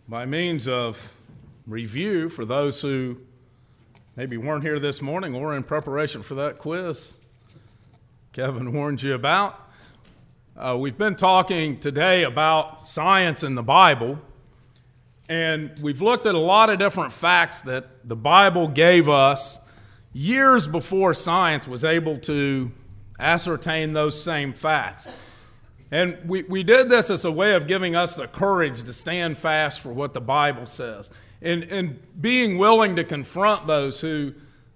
By means of review, for those who maybe weren't here this morning or in preparation for that quiz Kevin warned you about, we've been talking today about science in the Bible, and we've looked at a lot of different facts that the Bible gave us years before science was able to ascertain those same facts. And we did this as a way of giving us the courage to stand fast for what the Bible says, and being willing to confront those who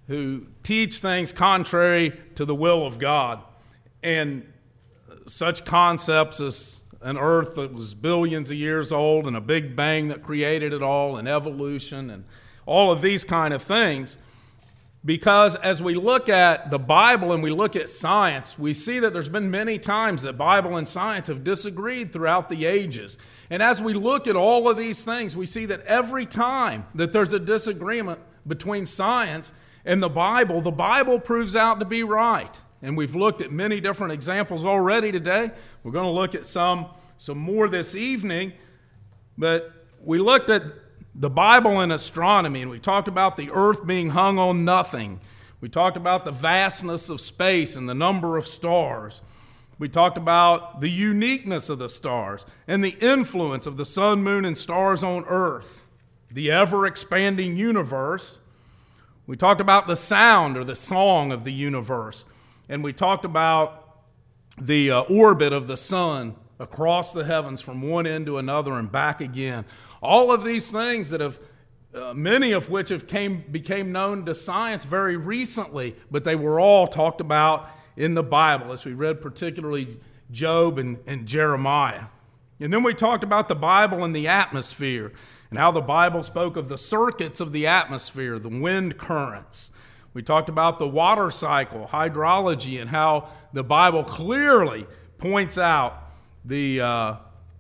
teach things contrary to the will of God. And such concepts as an earth that was billions of years old and a big bang that created it all, and evolution and all of these kind of things. Because as we look at the Bible and we look at science, we see that there's been many times that Bible and science have disagreed throughout the ages. And as we look at all of these things, we see that every time that there's a disagreement between science and the Bible proves out to be right. And we've looked at many different examples already today. We're going to look at some more this evening. But we looked at the Bible and astronomy, and we talked about the earth being hung on nothing. We talked about the vastness of space and the number of stars. We talked about the uniqueness of the stars and the influence of the sun, moon, and stars on earth, the ever-expanding universe. We talked about the sound or the song of the universe, and we talked about the orbit of the sun across the heavens from one end to another and back again. All of these things that have, many of which became known to science very recently, but they were all talked about in the Bible, as we read particularly Job and Jeremiah. And then we talked about the Bible and the atmosphere, and how the Bible spoke of the circuits of the atmosphere, the wind currents. We talked about the water cycle, hydrology, and how the Bible clearly points out the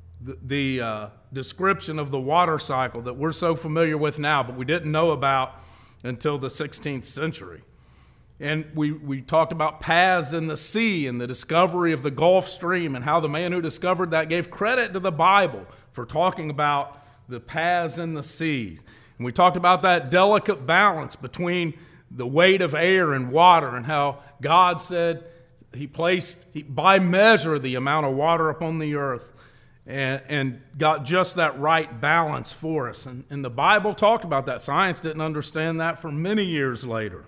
description of the water cycle that we're so familiar with now, but we didn't know about until the 16th century. And we talked about paths in the sea and the discovery of the Gulf Stream, and how the man who discovered that gave credit to the Bible for talking about the paths in the seas. And we talked about that delicate balance between the weight of air and water, and how God said He placed by measure the amount of water upon the earth, and got just that right balance for us. And the Bible talked about that. Science didn't understand that for many years later.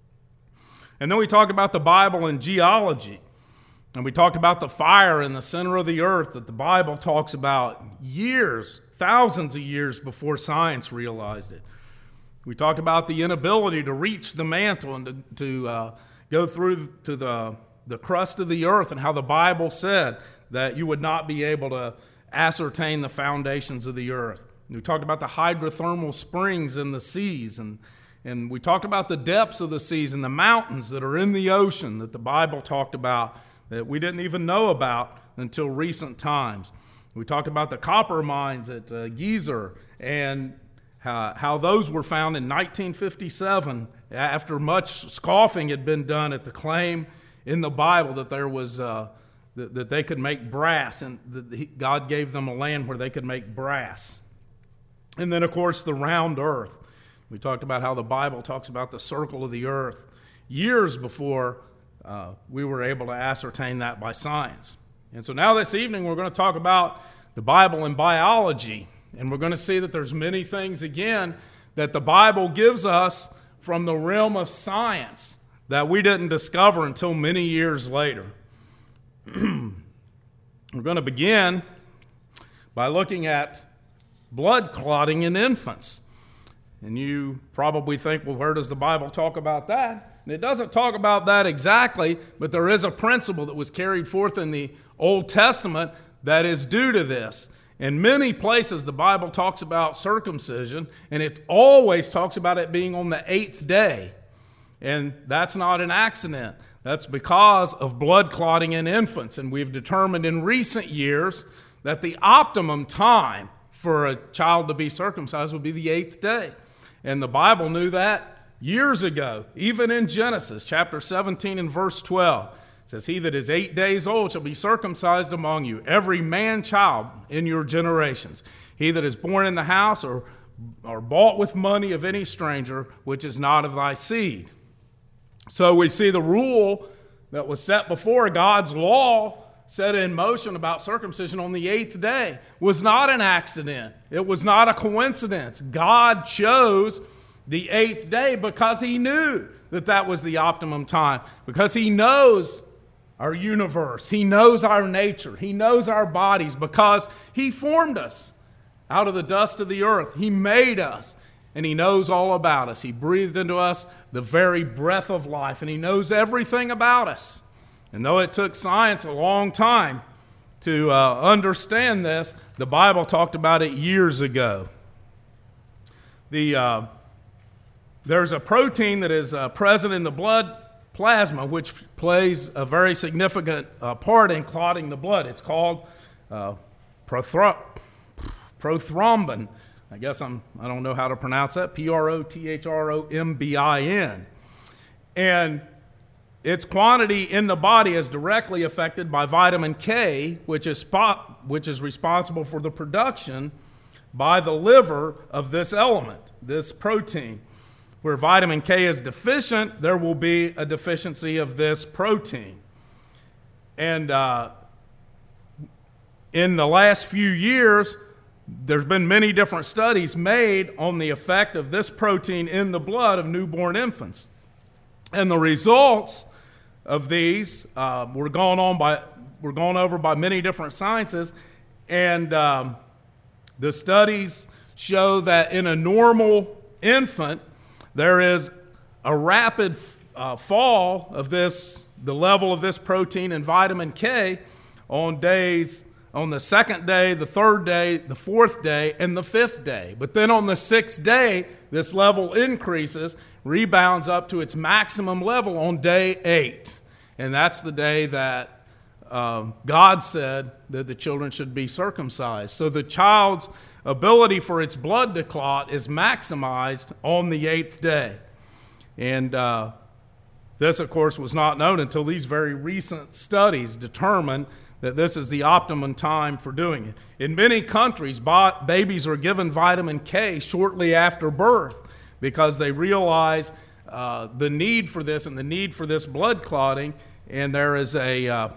And then we talked about the Bible and geology. And we talked about the fire in the center of the earth that the Bible talks about years, thousands of years before science realized it. We talked about the inability to reach the mantle and to go through to the crust of the earth, and how the Bible said that you would not be able to ascertain the foundations of the earth. We talked about the hydrothermal springs in the seas, and we talked about the depths of the seas and the mountains that are in the ocean that the Bible talked about that we didn't even know about until recent times. We talked about the copper mines at Gezer, and how those were found in 1957 after much scoffing had been done at the claim in the Bible that there was that they could make brass, and that God gave them a land where they could make brass. And then, of course, the round earth. We talked about how the Bible talks about the circle of the earth years before we were able to ascertain that by science. And so now this evening we're going to talk about the Bible and biology, and we're going to see that there's many things, again, that the Bible gives us from the realm of science that we didn't discover until many years later. We're going to begin by looking at blood clotting in infants. And you probably think, well, where does the Bible talk about that? And it doesn't talk about that exactly, but there is a principle that was carried forth in the Old Testament that is due to this. In many places, the Bible talks about circumcision, and it always talks about it being on the 8th day. And that's not an accident. That's because of blood clotting in infants. And we've determined in recent years that the optimum time for a child to be circumcised would be the 8th day. And the Bible knew that years ago, even in Genesis chapter 17 and verse 12. It says, he that is 8 days old shall be circumcised among you, every man child in your generations. He that is born in the house or bought with money of any stranger, which is not of thy seed. So we see the rule that was set before, God's law set in motion about circumcision on the 8th day, was not an accident. It was not a coincidence. God chose the 8th day because he knew that that was the optimum time, because he knows our universe. He knows our nature. He knows our bodies, because he formed us out of the dust of the earth. He made us, and he knows all about us. He breathed into us the very breath of life, and he knows everything about us. And though it took science a long time to understand this, the Bible talked about it years ago. There's a protein that is present in the blood plasma, which plays a very significant part in clotting the blood. It's called prothrombin. I guess I don't know how to pronounce that. Prothrombin. And its quantity in the body is directly affected by vitamin K, which is responsible for the production by the liver of this element, this protein. Where vitamin K is deficient, there will be a deficiency of this protein. And in the last few years, there's been many different studies made on the effect of this protein in the blood of newborn infants. And the results of these were gone over by many different sciences. And the studies show that in a normal infant, there is a rapid fall of the level of this protein and vitamin K on the second day, the third day, the fourth day, and the fifth day. But then on the sixth day, this level increases, rebounds up to its maximum level on day 8. And that's the day that God said that the children should be circumcised. So the child's ability for its blood to clot is maximized on the 8th day. And this, of course, was not known until these very recent studies determined that this is the optimum time for doing it. In many countries, babies are given vitamin K shortly after birth because they realize the need for this and the need for this blood clotting, and there is a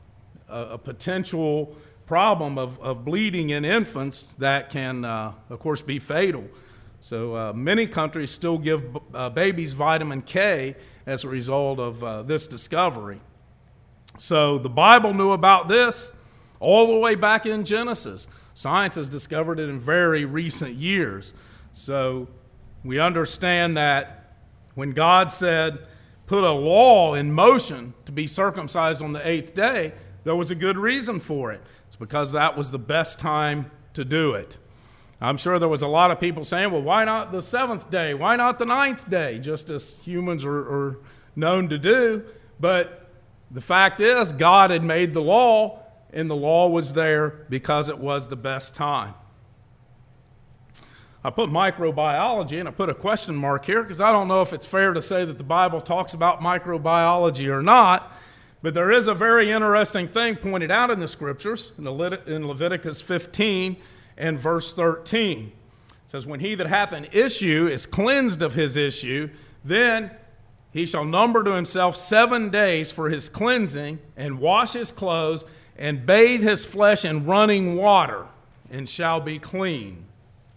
potential problem of bleeding in infants that can, of course, be fatal. So many countries still give babies vitamin K as a result of this discovery. So the Bible knew about this all the way back in Genesis. Science has discovered it in very recent years. So we understand that when God said, put a law in motion to be circumcised on the 8th day, there was a good reason for it. It's because that was the best time to do it. I'm sure there was a lot of people saying, well, why not the 7th day? Why not the 9th day? Just as humans are known to do. But the fact is, God had made the law, and the law was there because it was the best time. I put microbiology, and I put a question mark here because I don't know if it's fair to say that the Bible talks about microbiology or not. But there is a very interesting thing pointed out in the Scriptures in Leviticus 15 and verse 13. It says, when he that hath an issue is cleansed of his issue, then he shall number to himself 7 days for his cleansing, and wash his clothes, and bathe his flesh in running water, and shall be clean.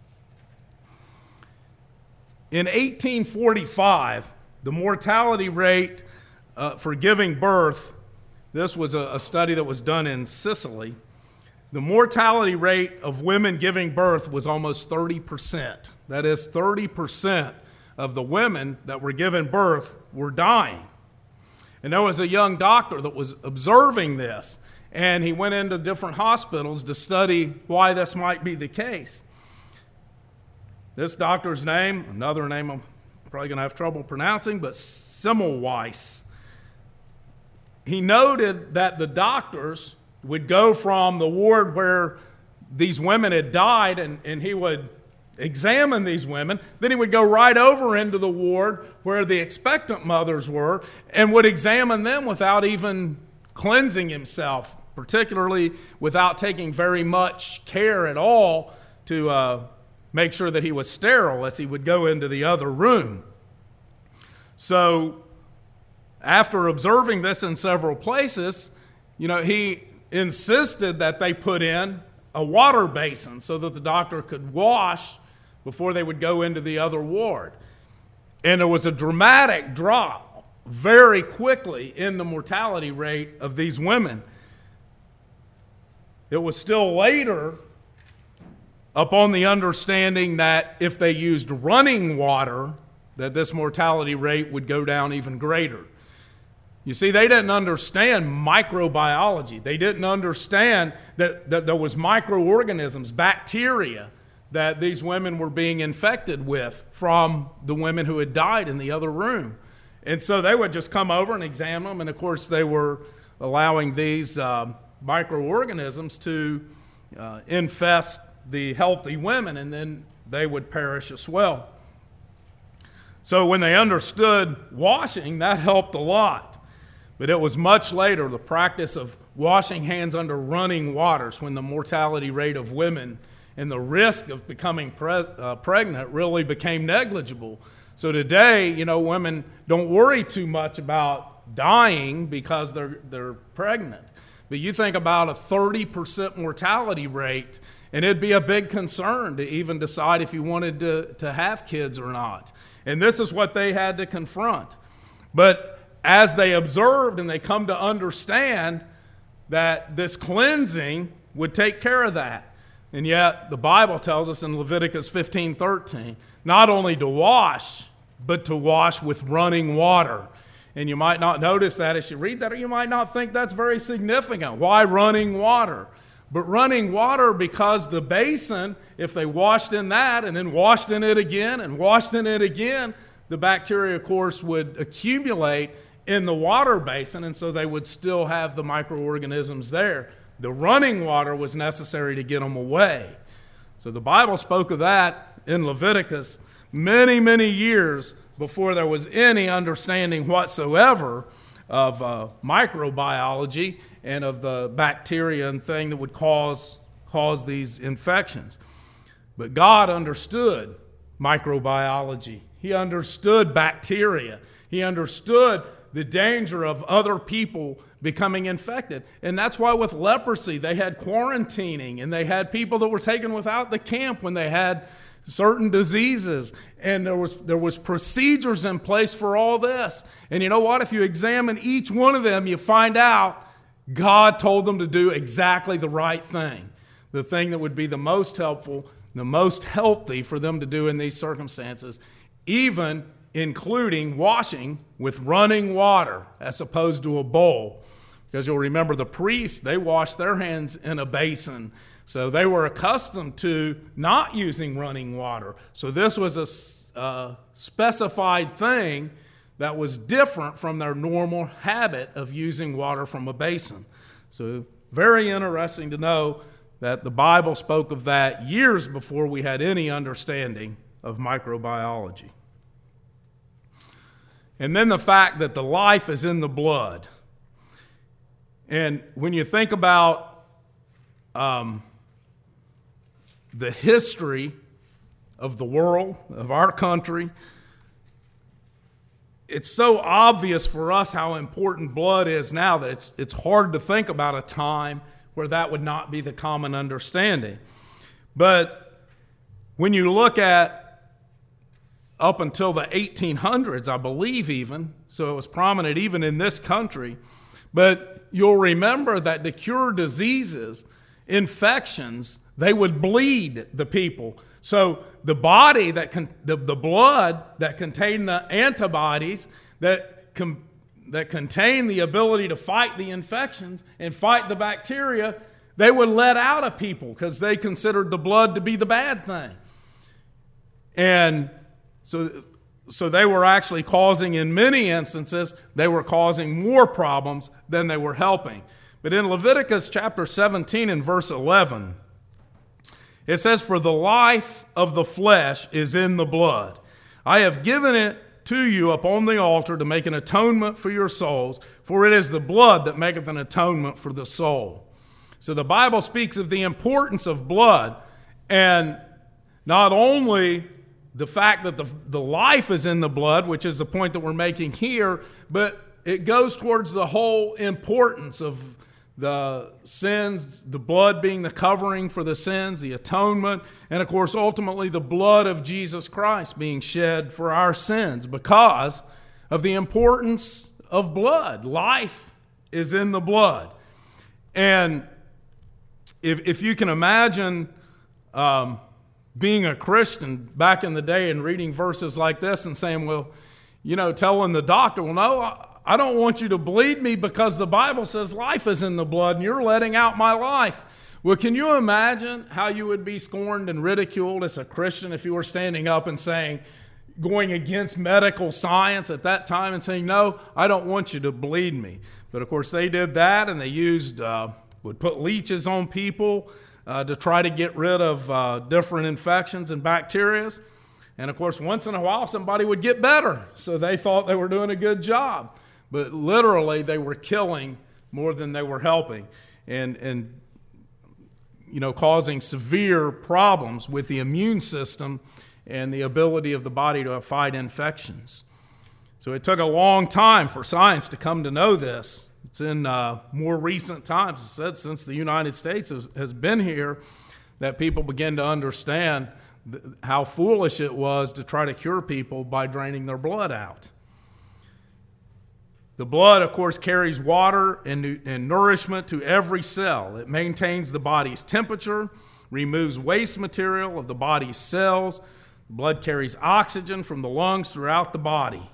In 1845, the mortality rate for giving birth, this was a study that was done in Sicily. The mortality rate of women giving birth was almost 30%. That is, 30% of the women that were giving birth were dying. And there was a young doctor that was observing this, and he went into different hospitals to study why this might be the case. This doctor's name, another name I'm probably going to have trouble pronouncing, but Semmelweis. He noted that the doctors would go from the ward where these women had died, and he would examine these women. Then he would go right over into the ward where the expectant mothers were and would examine them without even cleansing himself, particularly without taking very much care at all to make sure that he was sterile as he would go into the other room. So after observing this in several places, he insisted that they put in a water basin so that the doctor could wash before they would go into the other ward. And there was a dramatic drop very quickly in the mortality rate of these women. It was still later, upon the understanding that if they used running water, that this mortality rate would go down even greater. You see, they didn't understand microbiology. They didn't understand that there was microorganisms, bacteria, that these women were being infected with from the women who had died in the other room. And so they would just come over and examine them, and of course they were allowing these microorganisms to infest the healthy women, and then they would perish as well. So when they understood washing, that helped a lot. But it was much later, the practice of washing hands under running waters, when the mortality rate of women and the risk of becoming pregnant really became negligible. So today, women don't worry too much about dying because they're pregnant. But you think about a 30% mortality rate, and it'd be a big concern to even decide if you wanted to have kids or not. And this is what they had to confront. But as they observed and they come to understand that this cleansing would take care of that. And yet the Bible tells us in Leviticus 15:13, not only to wash, but to wash with running water. And you might not notice that as you read that, or you might not think that's very significant. Why running water? But running water because the basin, if they washed in that and then washed in it again and washed in it again, the bacteria, of course, would accumulate in the water basin, and so they would still have the microorganisms there. The running water was necessary to get them away. So the Bible spoke of that in Leviticus many, many years before there was any understanding whatsoever of microbiology and of the bacteria and thing that would cause these infections. But God understood microbiology. He understood bacteria. He understood the danger of other people becoming infected. And that's why with leprosy, they had quarantining, and they had people that were taken without the camp when they had certain diseases. And there was procedures in place for all this. And you know what? If you examine each one of them, you find out God told them to do exactly the right thing, the thing that would be the most helpful, the most healthy for them to do in these circumstances, even including washing with running water as opposed to a bowl. Because you'll remember the priests, they washed their hands in a basin. So they were accustomed to not using running water. So this was a specified thing that was different from their normal habit of using water from a basin. So very interesting to know that the Bible spoke of that years before we had any understanding of microbiology. And then the fact that the life is in the blood. And when you think about the history of the world, of our country, it's so obvious for us how important blood is now that it's hard to think about a time where that would not be the common understanding. But when you look at up until the 1800s, I believe even, so it was prominent even in this country, but you'll remember that to cure diseases, infections, they would bleed the people. So the body, the blood that contained the antibodies that contain the ability to fight the infections and fight the bacteria, they would let out of people because they considered the blood to be the bad thing. And so they were actually causing, in many instances, they were causing more problems than they were helping. But in Leviticus chapter 17 and verse 11, it says, "For the life of the flesh is in the blood. I have given it to you upon the altar to make an atonement for your souls, for it is the blood that maketh an atonement for the soul. So the Bible speaks of the importance of blood, and not only the fact that the life is in the blood, which is the point that we're making here, but it goes towards the whole importance of the sins, the blood being the covering for the sins, the atonement, and of course ultimately the blood of Jesus Christ being shed for our sins because of the importance of blood. Life is in the blood. And if you can imagine being a Christian back in the day and reading verses like this and saying, well, telling the doctor, well, no, I don't want you to bleed me because the Bible says life is in the blood and you're letting out my life. Well, can you imagine how you would be scorned and ridiculed as a Christian if you were standing up and saying, going against medical science at that time and saying, no, I don't want you to bleed me. But of course they did that, and they would put leeches on people to try to get rid of different infections and bacteria. And of course, once in a while, somebody would get better. So they thought they were doing a good job. But literally, they were killing more than they were helping and causing severe problems with the immune system and the ability of the body to fight infections. So it took a long time for science to come to know this. It's in more recent times, it's said since the United States has been here, that people begin to understand how foolish it was to try to cure people by draining their blood out. The blood, of course, carries water and nourishment to every cell. It maintains the body's temperature, removes waste material of the body's cells. The blood carries oxygen from the lungs throughout the body.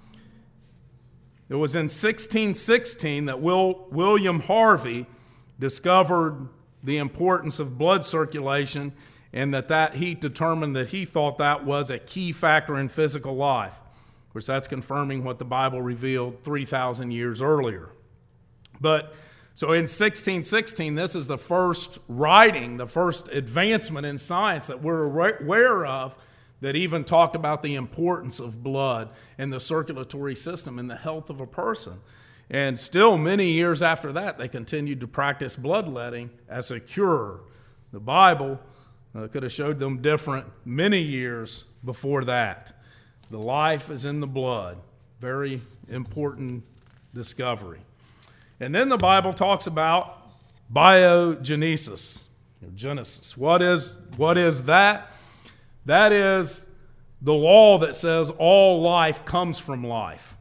It was in 1616 that William Harvey discovered the importance of blood circulation, and that he determined that he thought that was a key factor in physical life. Of course, that's confirming what the Bible revealed 3,000 years earlier. But so in 1616, this is the first writing, the first advancement in science that we're aware of that even talked about the importance of blood and the circulatory system and the health of a person. And still many years after that, they continued to practice bloodletting as a cure. The Bible could have showed them different many years before that. The life is in the blood. Very important discovery. And then the Bible talks about biogenesis, Genesis. What is that? That is the law that says all life comes from life.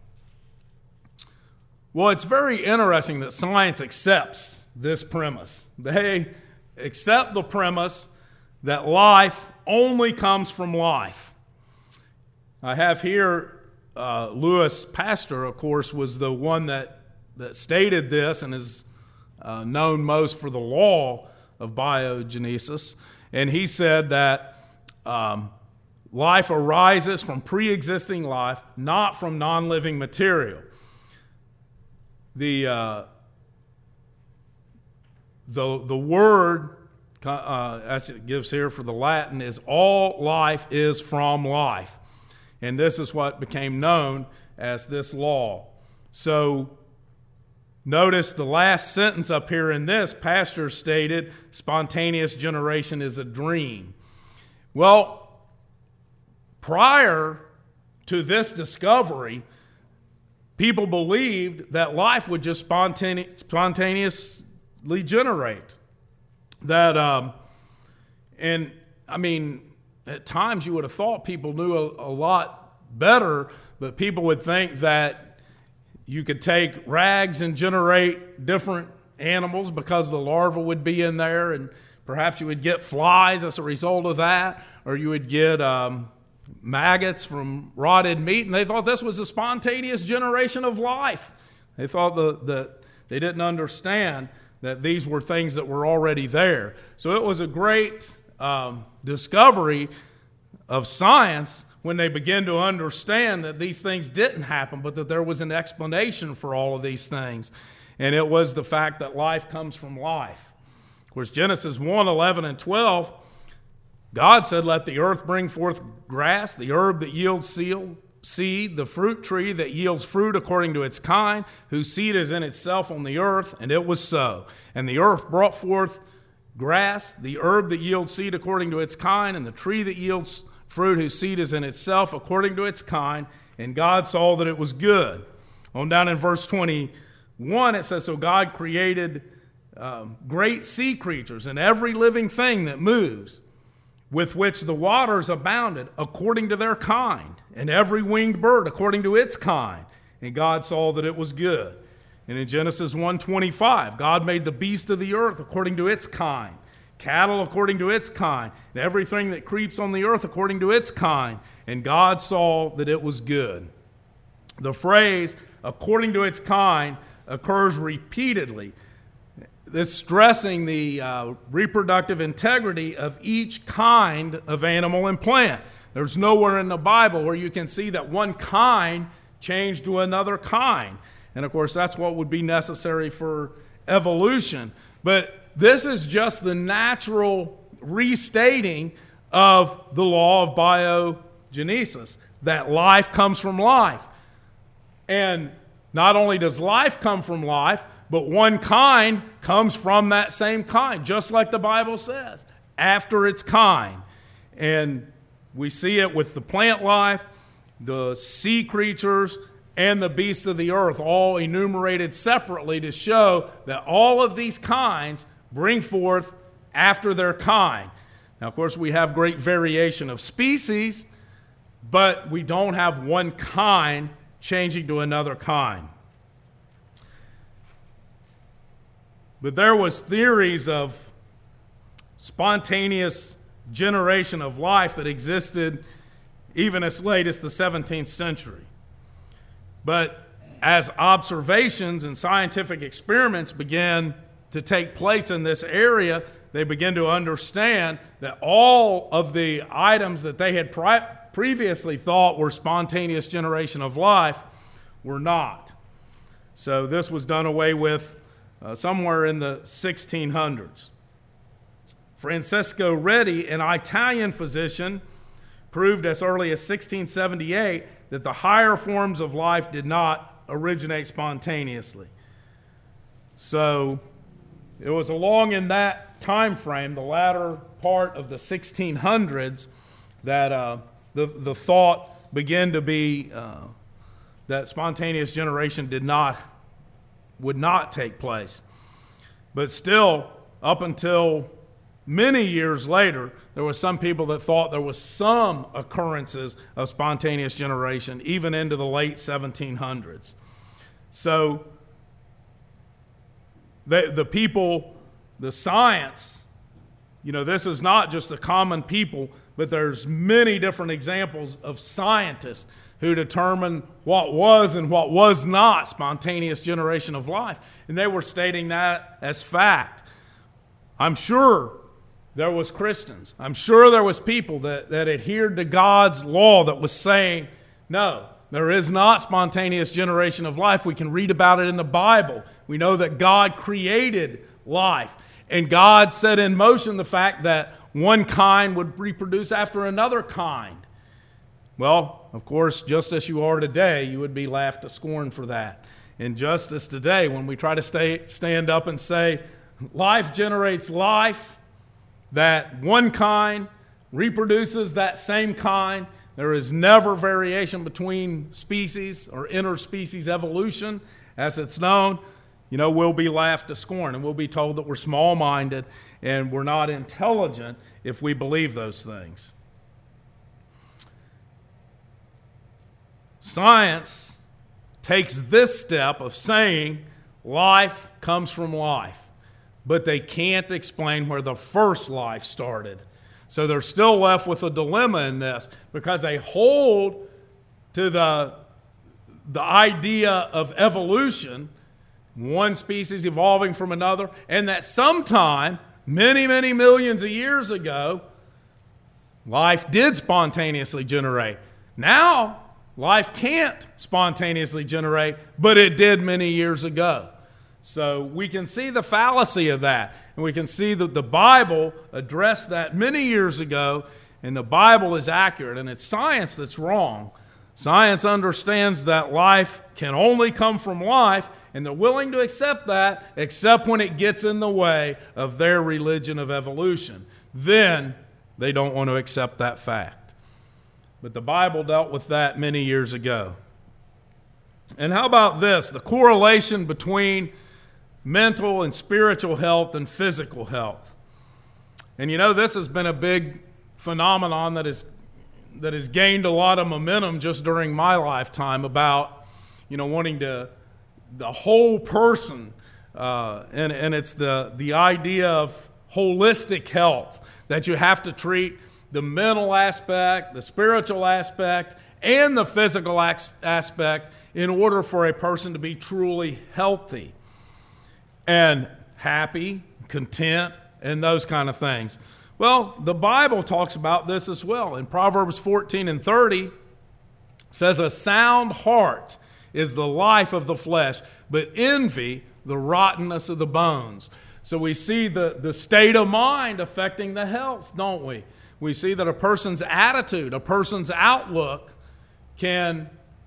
Well, it's very interesting that science accepts this premise. They accept the premise that life only comes from life. I have here Louis Pasteur, of course, was the one that stated this and is known most for the law of biogenesis. And he said that life arises from pre-existing life, not from non-living material. The word, as it gives here for the Latin, is all life is from life. And this is what became known as this law. So notice the last sentence up here in this, Pasteur stated, spontaneous generation is a dream. Well, prior to this discovery, people believed that life would just spontaneously generate. And I mean, at times you would have thought people knew a lot better, but people would think that you could take rags and generate different animals because the larva would be in there, and perhaps you would get flies as a result of that, or you would get maggots from rotted meat, and they thought this was a spontaneous generation of life. They thought that they didn't understand that these were things that were already there. So it was a great discovery of science when they began to understand that these things didn't happen, but that there was an explanation for all of these things. And it was the fact that life comes from life. Of course, Genesis 1, 11, and 12, God said, let the earth bring forth grass, the herb that yields seed, the fruit tree that yields fruit according to its kind, whose seed is in itself on the earth, and it was so. And the earth brought forth grass, the herb that yields seed according to its kind, and the tree that yields fruit whose seed is in itself according to its kind, and God saw that it was good. On down in verse 21, it says, so God created great sea creatures and every living thing that moves, with which the waters abounded according to their kind, and every winged bird according to its kind. And God saw that it was good. And in Genesis 1:25, God made the beast of the earth according to its kind, cattle according to its kind, and everything that creeps on the earth according to its kind. And God saw that it was good. The phrase, according to its kind, occurs repeatedly. This stressing the reproductive integrity of each kind of animal and plant. There's nowhere in the Bible where you can see that one kind changed to another kind. And of course, that's what would be necessary for evolution. But this is just the natural restating of the law of biogenesis, that life comes from life. And not only does life come from life, but one kind comes from that same kind, just like the Bible says, after its kind. And we see it with the plant life, the sea creatures, and the beasts of the earth, all enumerated separately to show that all of these kinds bring forth after their kind. Now, of course, we have great variation of species, but we don't have one kind changing to another kind. But there was theories of spontaneous generation of life that existed even as late as the 17th century. But as observations and scientific experiments began to take place in this area, they began to understand that all of the items that they had previously thought were spontaneous generation of life were not. So this was done away with somewhere in the 1600s. Francesco Redi, an Italian physician, proved as early as 1678 that the higher forms of life did not originate spontaneously. So it was along in that time frame, the latter part of the 1600s, that the thought began to be that spontaneous generation would not take place. But still, up until many years later, there were some people that thought there was some occurrences of spontaneous generation, even into the late 1700s. So the people, the science, this is not just the common people, but there's many different examples of scientists who determined what was and what was not spontaneous generation of life. And they were stating that as fact. I'm sure there was Christians. I'm sure there was people that adhered to God's law that was saying, no, there is not spontaneous generation of life. We can read about it in the Bible. We know that God created life. And God set in motion the fact that one kind would reproduce after another kind. Well, of course, just as you are today, you would be laughed to scorn for that. And just as today, when we try to stand up and say, life generates life, that one kind reproduces that same kind, there is never variation between species or interspecies evolution, as it's known, we'll be laughed to scorn, and we'll be told that we're small-minded and we're not intelligent if we believe those things. Science takes this step of saying life comes from life, but they can't explain where the first life started. So they're still left with a dilemma in this, because they hold to the idea of evolution, one species evolving from another, and that sometime, many, many millions of years ago, life did spontaneously generate. Now, life can't spontaneously generate, but it did many years ago. So we can see the fallacy of that, and we can see that the Bible addressed that many years ago, and the Bible is accurate, and it's science that's wrong. Science understands that life can only come from life, and they're willing to accept that, except when it gets in the way of their religion of evolution. Then they don't want to accept that fact. But the Bible dealt with that many years ago. And how about this? The correlation between mental and spiritual health and physical health. And you know, this has been a big phenomenon that has gained a lot of momentum just during my lifetime about, wanting the whole person, and it's the idea of holistic health, that you have to treat the mental aspect, the spiritual aspect, and the physical aspect in order for a person to be truly healthy and happy, content, and those kind of things. Well, the Bible talks about this as well. In Proverbs 14:30, it says, "A sound heart is the life of the flesh, but envy the rottenness of the bones." So we see the state of mind affecting the health, don't we? We see that a person's attitude, a person's outlook can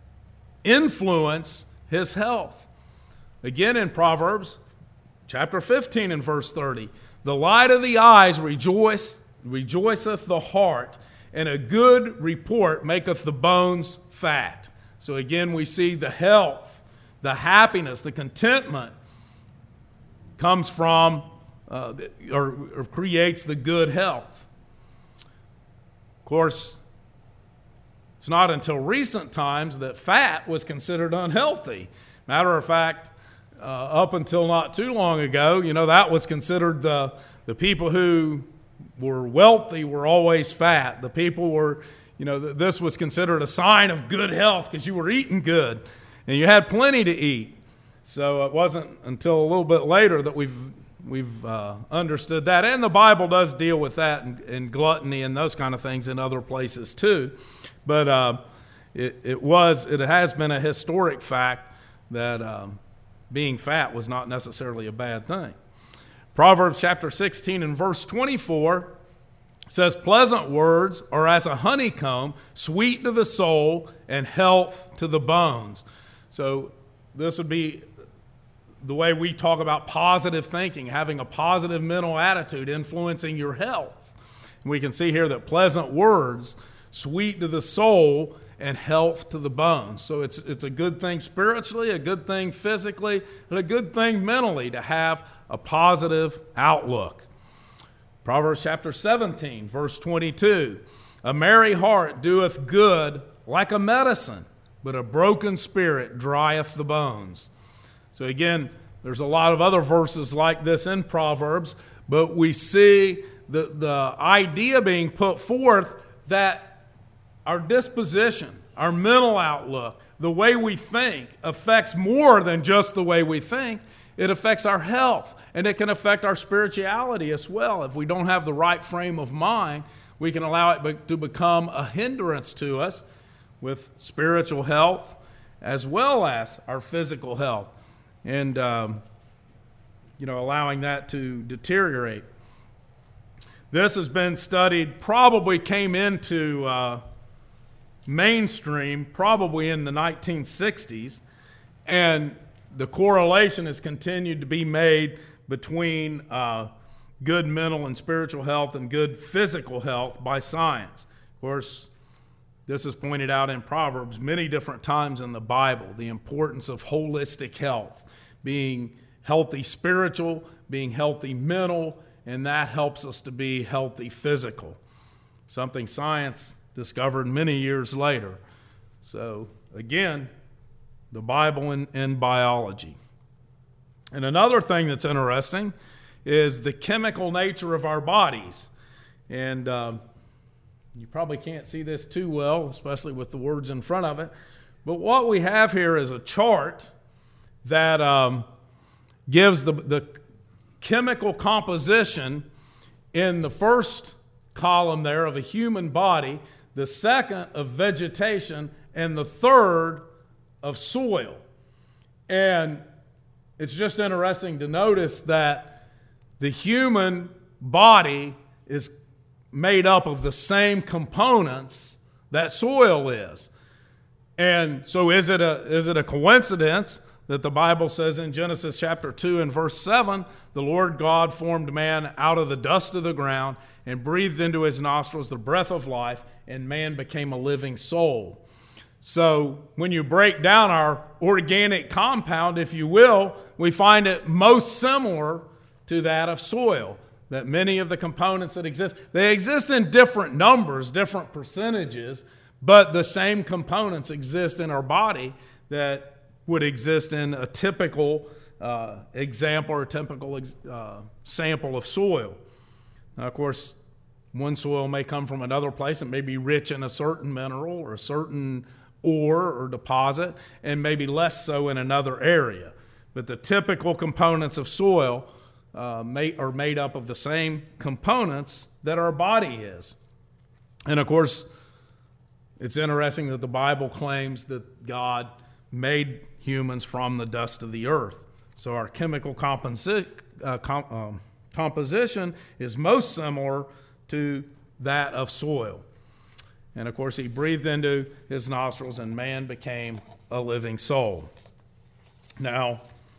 influence his health. Again, in Proverbs chapter 15 and verse 30, "The light of the eyes rejoiceth the heart, and a good report maketh the bones fat." So again, we see the health, the happiness, the contentment comes from, or creates the good health. Of course, it's not until recent times that fat was considered unhealthy. Matter of fact, up until not too long ago, that was considered the people who were wealthy were always fat. The people were, this was considered a sign of good health because you were eating good and you had plenty to eat. So it wasn't until a little bit later that we've understood that. And the Bible does deal with that and gluttony and those kind of things in other places too. But it has been a historic fact that being fat was not necessarily a bad thing. Proverbs chapter 16 and verse 24 says, "Pleasant words are as a honeycomb, sweet to the soul and health to the bones." So this would be the way we talk about positive thinking, having a positive mental attitude influencing your health. And we can see here that pleasant words, sweet to the soul, and health to the bones. So it's a good thing spiritually, a good thing physically, and a good thing mentally to have a positive outlook. Proverbs chapter 17, verse 22, "A merry heart doeth good like a medicine, but a broken spirit drieth the bones." So again, there's a lot of other verses like this in Proverbs, but we see the idea being put forth that our disposition, our mental outlook, the way we think affects more than just the way we think. It affects our health, and it can affect our spirituality as well. If we don't have the right frame of mind, we can allow it to become a hindrance to us with spiritual health as well as our physical health, and allowing that to deteriorate. This has been studied, probably came into mainstream probably in the 1960s, and the correlation has continued to be made between good mental and spiritual health and good physical health by science. Of course, this is pointed out in Proverbs many different times in the Bible, the importance of holistic health, being healthy spiritual, being healthy mental, and that helps us to be healthy physical, something science discovered many years later. So again, the Bible and biology. And another thing that's interesting is the chemical nature of our bodies. And you probably can't see this too well, especially with the words in front of it. But what we have here is a chart that gives the chemical composition in the first column there of a human body, the second of vegetation, and the third of soil. And it's just interesting to notice that the human body is made up of the same components that soil is. And so is it a coincidence that the Bible says in Genesis chapter 2 and verse 7, the Lord God formed man out of the dust of the ground and breathed into his nostrils the breath of life, and man became a living soul. So when you break down our organic compound, if you will, we find it most similar to that of soil, that many of the components that exist, they exist in different numbers, different percentages, but the same components exist in our body that would exist in a typical example or a typical sample of soil. Now, of course, one soil may come from another place and may be rich in a certain mineral or a certain ore or deposit, and maybe less so in another area. But the typical components of soil are made up of the same components that our body is. And of course, it's interesting that the Bible claims that God made humans from the dust of the earth. So our chemical composition is most similar to that of soil. And of course, he breathed into his nostrils, and man became a living soul. Now,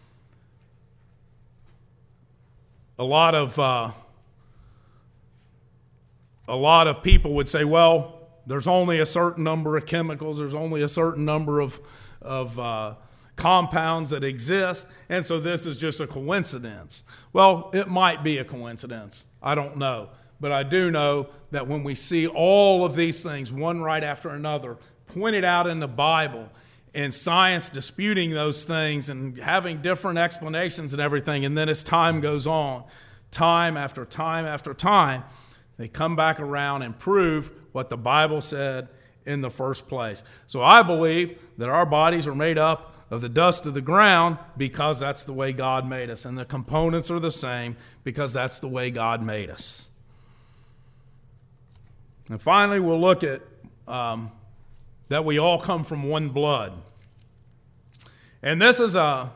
a lot of people would say, well, there's only a certain number of chemicals, there's only a certain number of compounds that exist, and so this is just a coincidence. Well, it might be a coincidence. I don't know. But I do know that when we see all of these things, one right after another, pointed out in the Bible, and science disputing those things and having different explanations and everything, and then as time goes on, time after time after time, they come back around and prove what the Bible said in the first place. So I believe that our bodies are made up of the dust of the ground because that's the way God made us, and the components are the same because that's the way God made us. And finally, we'll look at that we all come from one blood. And this is a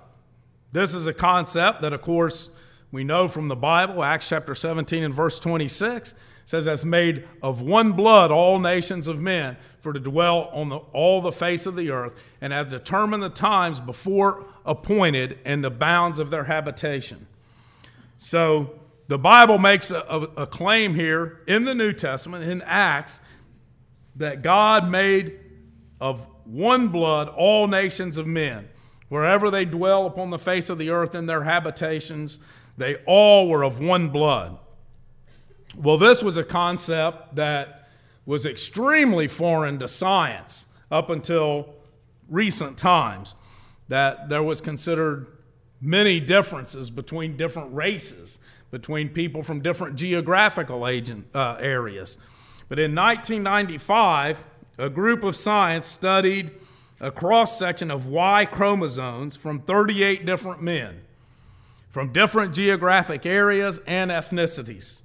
concept that, of course, we know from the Bible. Acts chapter 17 and verse 26 says, "As made of one blood all nations of men, for to dwell on all the face of the earth, and have determined the times before appointed and the bounds of their habitation." So the Bible makes a claim here in the New Testament, in Acts, that God made of one blood all nations of men. Wherever they dwell upon the face of the earth in their habitations, they all were of one blood. Well, this was a concept that was extremely foreign to science up until recent times, that there was considered many differences between different races, between people from different geographical areas. But in 1995, a group of science studied a cross-section of Y chromosomes from 38 different men from different geographic areas and ethnicities.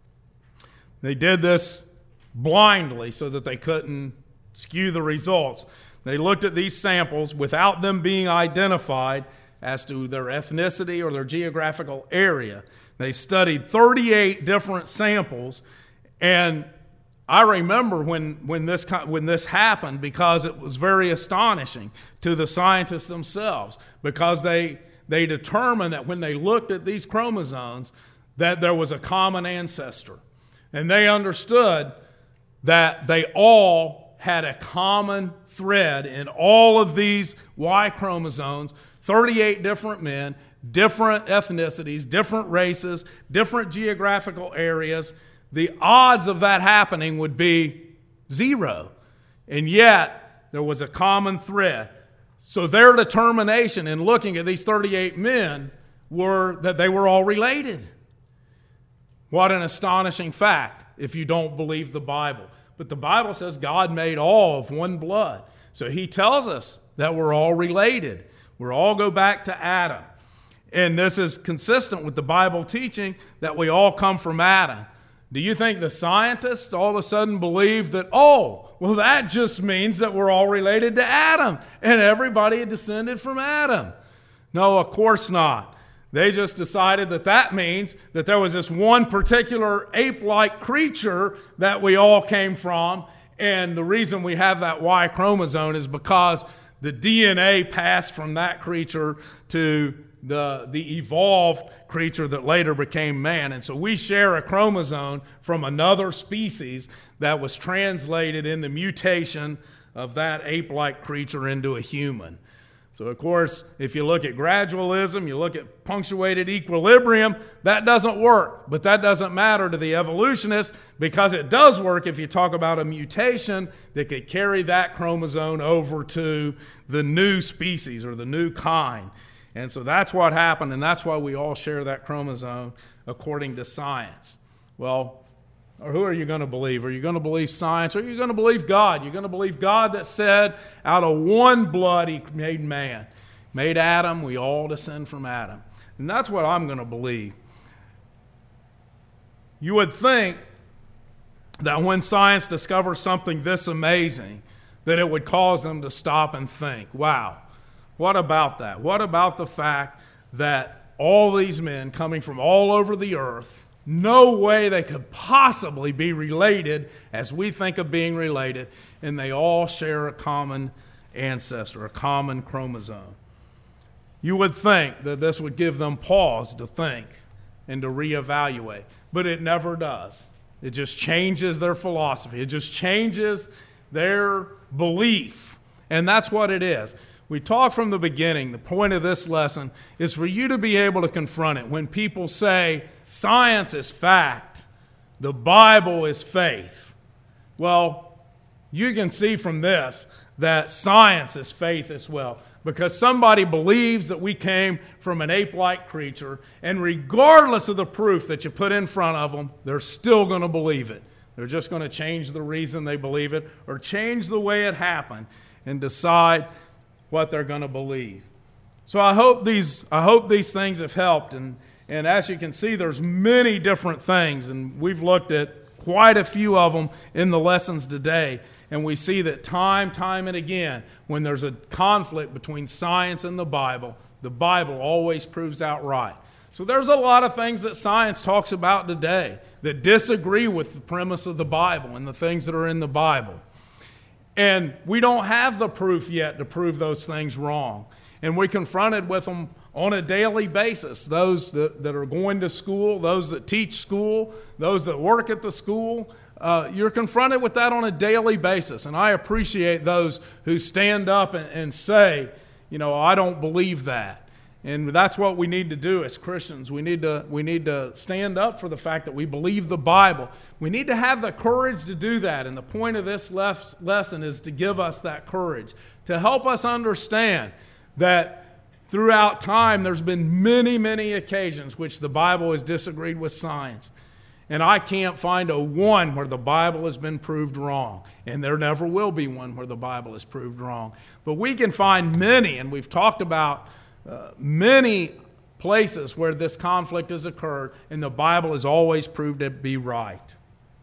They did this blindly so that they couldn't skew the results. They looked at these samples without them being identified as to their ethnicity or their geographical area. They studied 38 different samples, and I remember when this happened, because it was very astonishing to the scientists themselves, because they determined that when they looked at these chromosomes that there was a common ancestor, and they understood that they all had a common thread in all of these Y chromosomes, 38 different men, different ethnicities, different races, different geographical areas. The odds of that happening would be 0. And yet, there was a common thread. So their determination in looking at these 38 men were that they were all related. What an astonishing fact if you don't believe the Bible. But the Bible says God made all of one blood. So he tells us that we're all related. We all go back to Adam. And this is consistent with the Bible teaching that we all come from Adam. Do you think the scientists all of a sudden believe that, oh, well, that just means that we're all related to Adam and everybody had descended from Adam? No, of course not. They just decided that means that there was this one particular ape-like creature that we all came from, And the reason we have that Y chromosome is because the DNA passed from that creature to the evolved creature that later became man. And so we share a chromosome from another species that was translated in the mutation of that ape-like creature into a human. So, of course, if you look at gradualism, you look at punctuated equilibrium, that doesn't work. But that doesn't matter to the evolutionists, because it does work if you talk about a mutation that could carry that chromosome over to the new species or the new kind. And so that's what happened, and that's why we all share that chromosome according to science. Well, or who are you going to believe? Are you going to believe science, or are you going to believe God? You're going to believe God that said, out of one blood he made man. Made Adam, we all descend from Adam. And that's what I'm going to believe. You would think that when science discovers something this amazing, that it would cause them to stop and think, wow, what about that? What about the fact that all these men coming from all over the earth, no way they could possibly be related as we think of being related, and they all share a common ancestor, a common chromosome. You would think that this would give them pause to think and to reevaluate, but it never does. It just changes their philosophy. It just changes their belief, and that's what it is. We talked from the beginning, the point of this lesson is for you to be able to confront it. When people say, science is fact, the Bible is faith. Well, you can see from this that science is faith as well, because somebody believes that we came from an ape-like creature, and regardless of the proof that you put in front of them, they're still going to believe it. They're just going to change the reason they believe it or change the way it happened and decide what they're going to believe. So I hope these things have helped, and as you can see, there's many different things, and we've looked at quite a few of them in the lessons today, and we see that time and again, when there's a conflict between science and the Bible always proves out right. So there's a lot of things that science talks about today that disagree with the premise of the Bible and the things that are in the Bible. And we don't have the proof yet to prove those things wrong. And we're confronted with them on a daily basis. Those that are going to school, those that teach school, those that work at the school, you're confronted with that on a daily basis. And I appreciate those who stand up and say, I don't believe that. And that's what we need to do as Christians. We need to stand up for the fact that we believe the Bible. We need to have the courage to do that. And the point of this lesson is to give us that courage, to help us understand that throughout time there's been many, many occasions which the Bible has disagreed with science. And I can't find a one where the Bible has been proved wrong. And there never will be one where the Bible is proved wrong. But we can find many, and we've talked about many places where this conflict has occurred, and the Bible has always proved to be right.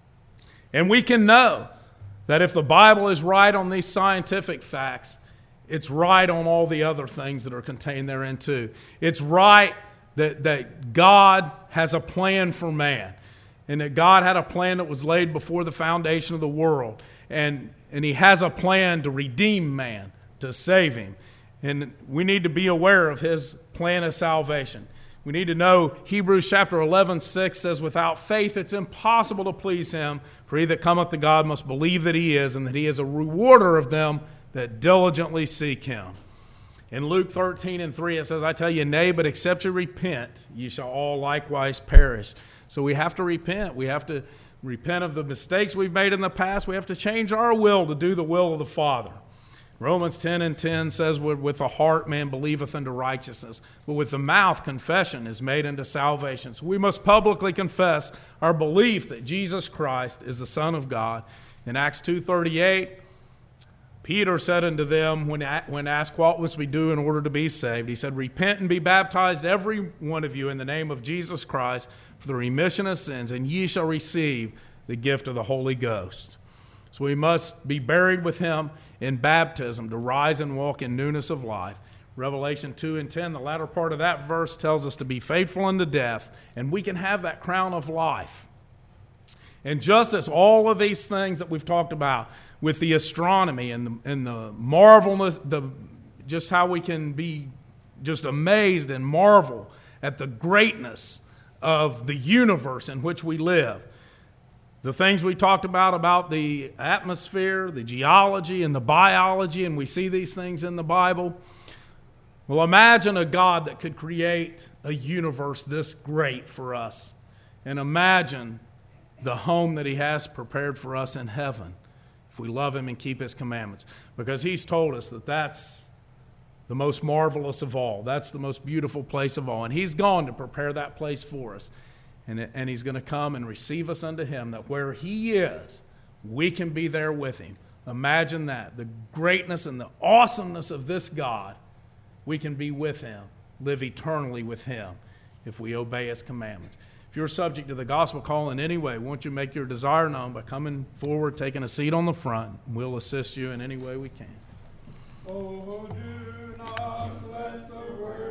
And we can know that if the Bible is right on these scientific facts, it's right on all the other things that are contained therein too. It's right that God has a plan for man, and that God had a plan that was laid before the foundation of the world, and He has a plan to redeem man, to save him. And we need to be aware of His plan of salvation. We need to know Hebrews chapter 11:6 says, without faith it's impossible to please Him, for he that cometh to God must believe that He is, and that He is a rewarder of them that diligently seek Him. In Luke 13:3 it says, I tell you, nay, but except you repent, ye shall all likewise perish. So we have to repent. We have to repent of the mistakes we've made in the past. We have to change our will to do the will of the Father. Romans 10:10 says, with the heart man believeth unto righteousness, but with the mouth confession is made unto salvation. So we must publicly confess our belief that Jesus Christ is the Son of God. In Acts 2:38, Peter said unto them, when asked what must we do in order to be saved, he said, repent and be baptized every one of you in the name of Jesus Christ for the remission of sins, and ye shall receive the gift of the Holy Ghost. So we must be buried with Him in baptism to rise and walk in newness of life. Revelation 2:10, the latter part of that verse tells us to be faithful unto death, and we can have that crown of life. And just as all of these things that we've talked about with the astronomy and the marvelous, just how we can be just amazed and marvel at the greatness of the universe in which we live. The things we talked about the atmosphere, the geology, and the biology, and we see these things in the Bible. Well, imagine a God that could create a universe this great for us. And imagine the home that He has prepared for us in heaven if we love Him and keep His commandments. Because He's told us that that's the most marvelous of all. That's the most beautiful place of all. And He's gone to prepare that place for us. And He's going to come and receive us unto Him, that where He is, we can be there with Him. Imagine that. The greatness and the awesomeness of this God. We can be with Him, live eternally with Him if we obey His commandments. If you're subject to the gospel call in any way, won't you make your desire known by coming forward, taking a seat on the front. We'll assist you in any way we can. Oh, do not let the word